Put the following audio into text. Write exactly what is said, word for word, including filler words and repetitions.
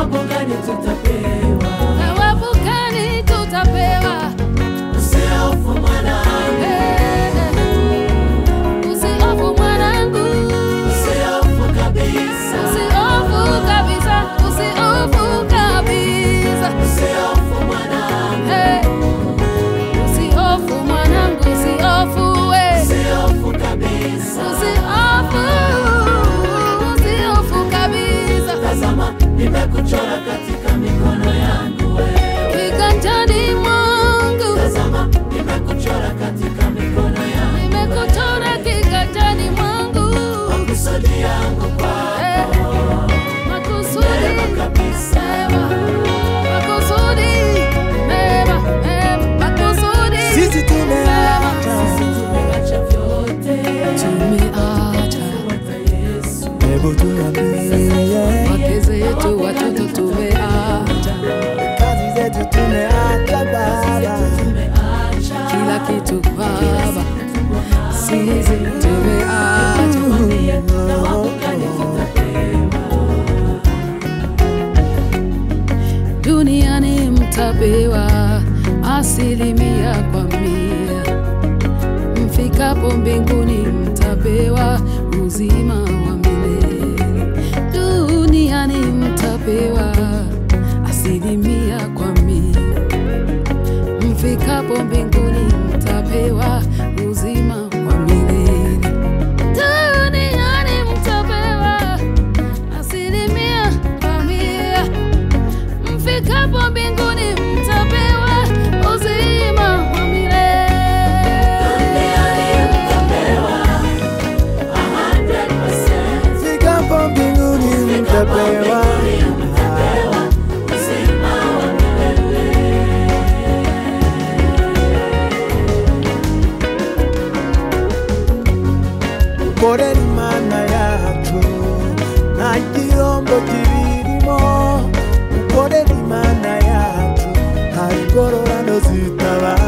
thawabu gani tutapewa? Thawabu gani tutapewa? Usihofu mwanangu, usihofu mwanangu, usihofu kabisa, usihofu kabisa, usihofu kabisa, usihofu mwanangu, hey. Usihofu mwanangu, usihofu we, usihofu kabisa, usihofu, usihofu kabisa. Tazama nimekuchora katika mikono yangu wewe, kiganjani mwangu. Tazama nimekuchora katika mikono yangu, nimekuchora kiganjani mwangu. Makusudi yangu kwako, makusudi mema kabisa, makusudi mema, mema, makusudi. Sisi tumeacha, tumeacha vyote, tumeacha Yesu. hebu tuambie, wake zetu, watoto tumeacha, kazi zetu tumeacha Baba, kila kitu Baba, sisi tumeacha. Duniani mtapewa asilimia kwa mia, mfikapo mbinguni mtapewa uzima wa milele. Duniani mtapewa asilimia kwa mia, mfikapo mbinguni mtapewa uzima wa milele. Duniani mtapewa asilimia kwa mia, mfikapo mbinguni mtapewa uzima wa milele. Duniani mtapewa a hundred percent, fikapo mbinguni mtapewa mtapewa uzima wa milele. Ukorera Imana yacu nta gihombo kibirimo, ukorera Imana yacu nta ingororano zitabara.